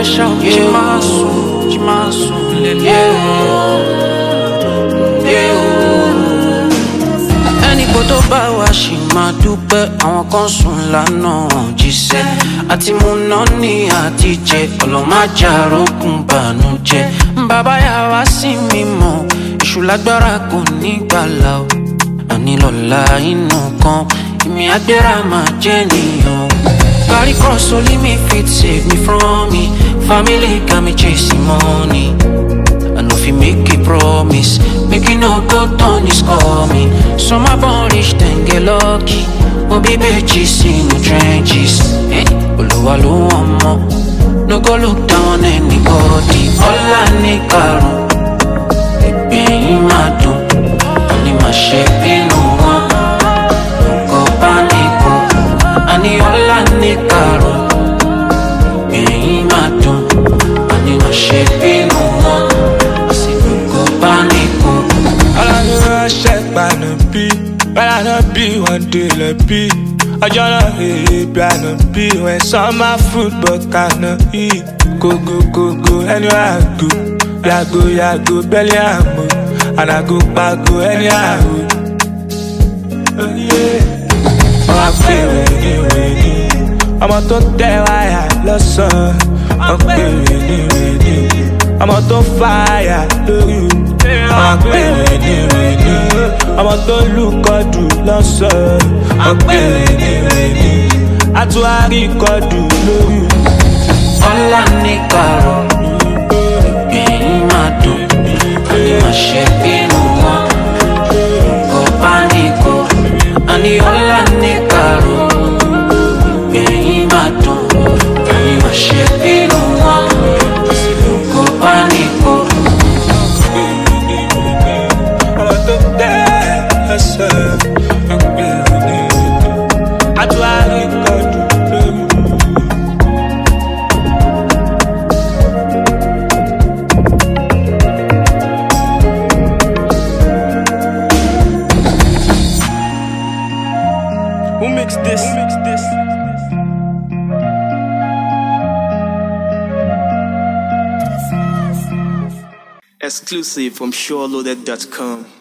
fresh out. Chimasu, ẹni kò tó bá wa ṣì máa dúpẹ́. Àwọn kan sùn lánàá jíṣẹ́. Àti mú náà ní àtijẹ́. Ọlọ́májà rókun bànújẹ́. Bàbá yà wá sí mímọ́. Èṣù lágbára kò ní gbàlà o. Àní lọ́la inú kan. Ìmì àgbéra máa jẹ́ nìyàn. Carry cross only me fit save me from me. Family got me chasing money. I know if you make a promise, make it no go down, it's coming. So my born rich, then get lucky. Oh baby, bitches in the trenches. Oluwa lo amo, no go look down anybody. All I need caro, it be my do. Only my shape in no one. No go panico. I need all I need caro, it be my do. I need my shape in no one. But I not be one day like be. I just not be when summer food but cannot eat. Go, anywhere I go, belly I move. And I go back, go anywhere I go. Oh yeah. Oh, I feel ready. I'm out to tell why I lost some. I'm ready. I'm out to fire, do you? I'm ready. I'm out to look at you, lost I'm ready. I to a record you, you. All I need caro, be my do. I need my shape in one. Go panico. I need all I need caro, be my do. I need my shape in one. Go panico. Who makes this? Exclusive from SureLoaded.com.